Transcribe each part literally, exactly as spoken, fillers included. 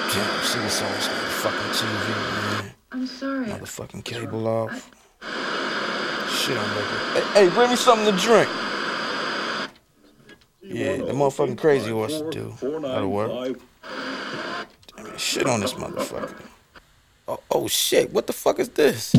Damn, see what's on this motherfucking T V, man. I'm sorry. Motherfucking cable off. Shit, I'm making. Hey, hey, bring me something to drink. Yeah, the motherfucking crazy horse to do. That'll work. Damn it, shit on this motherfucker. Oh, oh shit, what the fuck is this?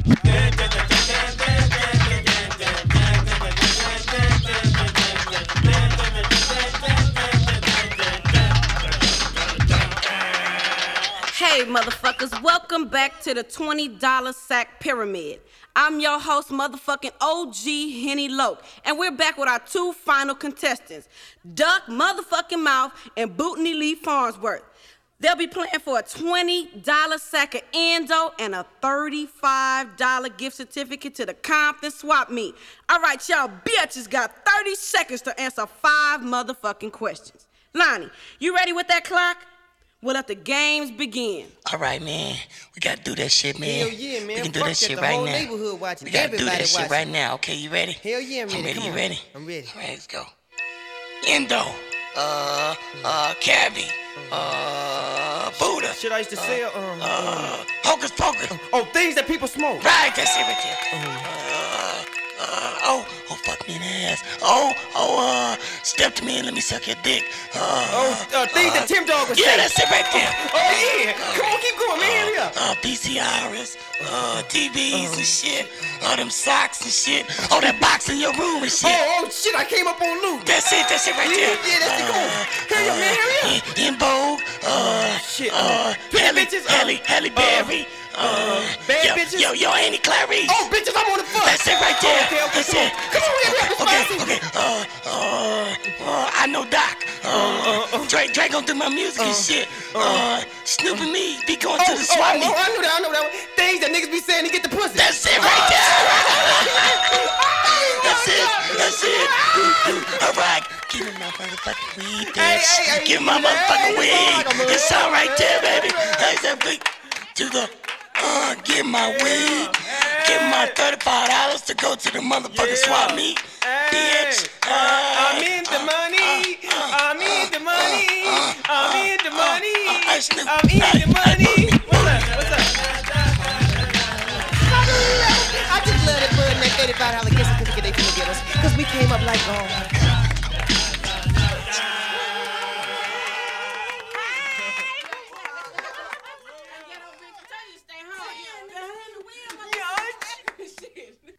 Hey motherfuckers, welcome back to the twenty dollar sack pyramid. I'm your host, motherfucking O G Henny Loke, and we're back with our two final contestants, Duck motherfucking Mouth and Bootney Lee Farnsworth. They'll be playing for a twenty dollar sack of Endo and a thirty-five dollar gift certificate to the Compton Swap Meet. All right, y'all bitches got thirty seconds to answer five motherfucking questions. Lonnie, you ready with that clock? We'll let the games begin. All right, man. We gotta do that shit, man. Hell yeah, man. We can do Fuck that shit the right whole now. neighborhood watching. We gotta do Everybody that shit watching. right now. Okay, you ready? Hell yeah, I'm ready. I'm ready. Come You on. ready? I'm ready. All right, let's go. Endo. Uh, uh, Cabby. Uh, Buddha. Shit I used to sell. Um, Uh, Hocus Pocus. oh, things that people smoke. Right, that's it right there. Uh, uh, oh, oh, fuck me in the ass. Oh, oh, uh, step to me and let me suck your dick. Uh, Oh, uh, things that Tim Dog would yeah, say. that's it right there. Oh yeah. Come on, keep going, man. Hurry up. Uh, P C Rs, uh, T Vs and shit. All them socks and shit. Oh, that box in your room and shit. Oh, oh shit! I came up on loot. That's it, that's it right Yeah, there. yeah, that's the goal. Hurry up, man. Hurry up. In, in Vogue, uh, Shit. uh, Pretty Halle, bitches, uh, Halle, Halle Berry. Uh, bad yo, bitches? Yo, yo, Annie Clarice. Oh, bitches, I'm on the fuck. That's it right there. Okay, okay, That's come it. on. Come on, hurry up, Okay, it's okay. Uh, uh, uh, I know Doc. Uh, uh, uh. Drake, Drake gon' do my music and shit. Uh, Snoop and me be going Oh, to the oh, swap oh, meet. oh, I know that. I know that. Things that niggas be saying to get the pussy. That's it right there. That's it. That's it. All right. Give me my motherfucking weed, bitch. Hey, hey, hey, Give me my hey, motherfucking hey, weed. hey, hey, It's all right there, baby. Hey, that big to the uh, give my weed. Give my thirty-five dollars to go to the motherfucking swap meet, bitch. Uh, I'm in the money. I'm in the money. I'm in the money. Hey, Snoop. I'm in Hey, the money. hey, What's up? What's up? I just love that bud and that thirty-five dollar gift certificate they finna get us. Cause we came up like, oh my God.